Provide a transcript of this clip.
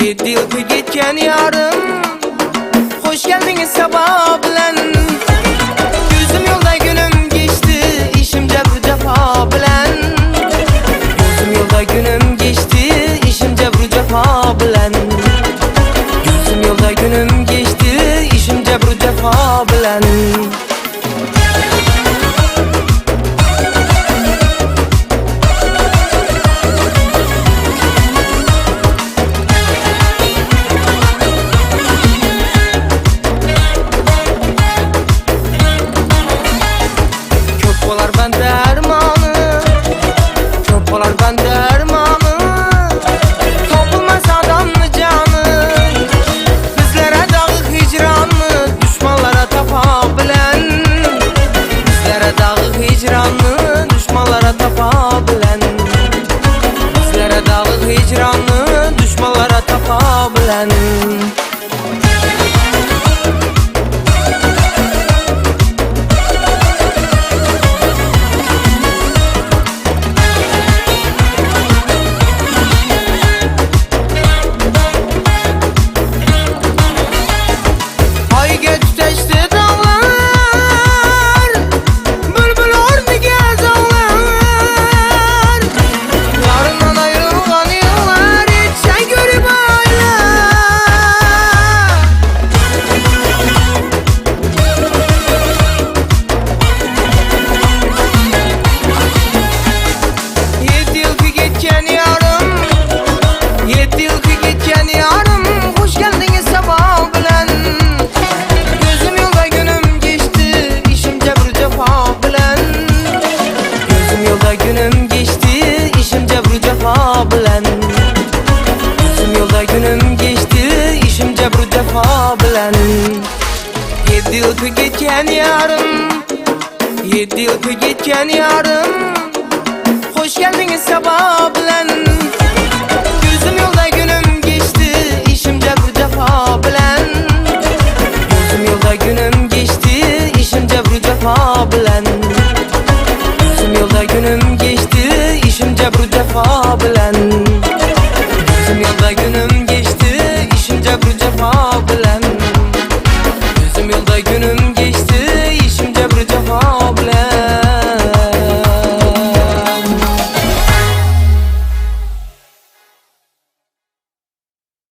7 yıl ketken yarım, hoş geldiniz sabah bilen. Gözüm yolda günüm geçti, işim cebru cefa bilen. Gözüm yolda günüm geçti, işim cebru cefa bilen. Gözüm yolda günüm geçti, işim cebru cefa bilen. Düşmanlara tapa bilen, bizlere dağlık hicranı düşmanlara tapa bilen. Hayge tüteşti günüm geçti, işim cebru cefa bilen. Gözüm yolda günüm geçti, işim cebru cefa bilen. 7 yıl ketken yarım, 7 yıl ketken yarım, hoş geldiniz sabah bilen. Gözüm yolda günüm geçti, işim cebru cefa bilen. Gözüm yolda günüm geçti, işim cebru cefa bilen. Gözüm yolda günüm geçti, işim cebru cefa bilen.